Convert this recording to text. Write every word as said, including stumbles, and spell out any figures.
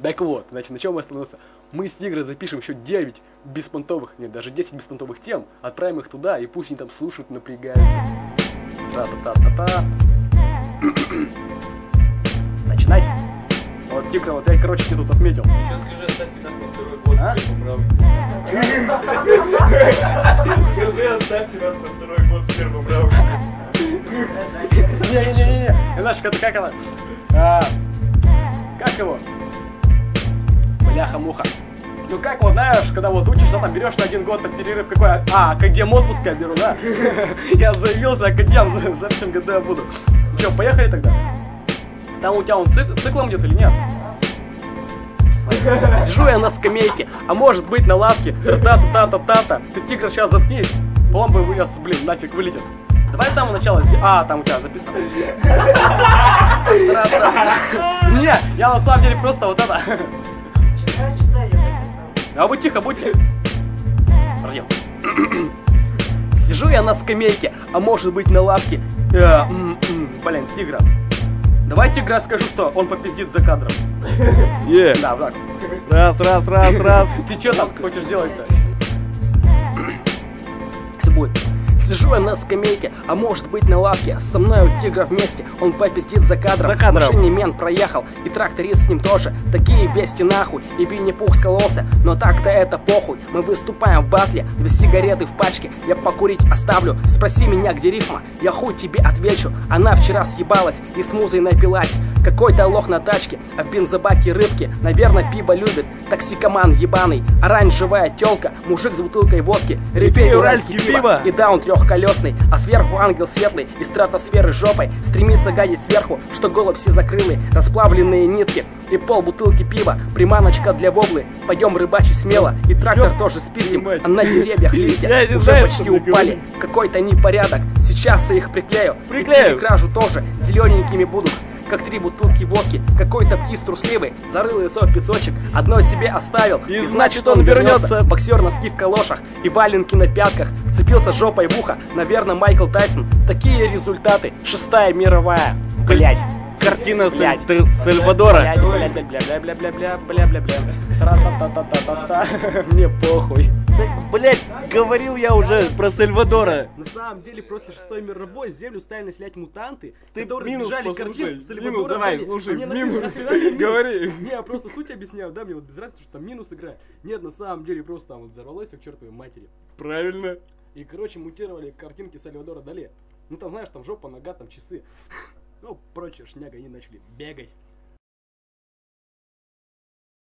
Так вот, значит, на чем мы остановился? Мы с Тигрой запишем еще девять беспонтовых, нет, даже десять беспонтовых тем, отправим их туда, и пусть они там слушают, напрягаются. Тра-та-та-та-та. Начинать. Вот, Тигра, вот я, короче, тебе тут отметил. Еще скажи, оставьте нас на второй год А? в первом раунде. Скажи, оставьте нас на второй год в первом раунде. Не-не-не-не, знаешь, это как она? А, как его? Бляха-муха. Ну как вот, знаешь, когда вот учишься, там берешь на один год там перерыв какой, а, академ отпуска я беру, да? Я заявился, академ, в следующем году я буду. Ну что, поехали тогда? Там у тебя он цик, циклом идет или нет? Сижу я на скамейке, а может быть на лавке. Та-та-та-та-та-та. Ты, Тигр, сейчас заткнись. Бомба вылез, блин, нафиг вылетит. Давай с самого начала. А, там у тебя записано. Не, я на самом деле просто вот это. А вы тихо, будьте. Подожди. Сижу я на скамейке, а может быть на лавке. Э, м -м, блин, Тигра. Давай Тигра скажу, что он попиздит за кадром. Yeah. Да, так. Раз, раз, раз, раз. Ты что там хочешь делать-то? Все будет. Сижу я на скамейке, а может быть на лавке. Со мной у Тигра вместе, он попиздит за кадром. За кадром. В машине мент проехал, и тракторист с ним тоже. Такие вести нахуй, и Винни-Пух скололся. Но так-то это похуй, мы выступаем в батле. Две сигареты в пачке, я покурить оставлю. Спроси меня, где рифма, я хуй тебе отвечу. Она вчера съебалась и с музой напилась. Какой-то лох на тачке, а в бензобаке рыбки. Наверное, пиво любит, токсикоман ебаный. Оранжевая тёлка, мужик с бутылкой водки. Репей уральский пиво и даун трехколесный. А сверху ангел светлый из стратосферы жопой. Стремится гадить сверху, что голубь всезакрылый. Расплавленные нитки и пол бутылки пива. Приманочка для воблы, пойдем рыбачить смело. И трактор тоже спиздим, а на деревьях листья уже почти упали. Какой-то непорядок, сейчас я их приклею. Приклею. И кражу тоже, зелененькими будут. Как три бутылки водки, какой-то птиц трусливый. Зарыл яйцо в песочек, одно себе оставил. И, и значит он вернется. Боксер носки в калошах и валенки на пятках. Вцепился жопой в ухо, наверное, Майкл Тайсон. Такие результаты, шестая мировая. Блять. Картина Блядь. Сальвадора. Бля-бля-бля-бля-бля-бля-бля-бля-бля. Тра-та-та-та-та-та. Мне похуй. Так, блять, говорил я уже про Сальвадора. На самом деле просто шестой мировой, землю стали населять мутанты, Ты которые минус сбежали послушай, картин Сальвадора. минус давай, Дали. слушай, А мне минус, нахрена- нахрена мне минус? говори. Не, я просто суть объясняю, да, мне вот без разницы, что там минус играет. Нет, на самом деле просто там вот взорвалось все к чертовой матери. Правильно. И, короче, мутировали картинки Сальвадора Дали. Ну там, знаешь, там жопа, нога, там часы. Ну, прочая шняга, они начали бегать.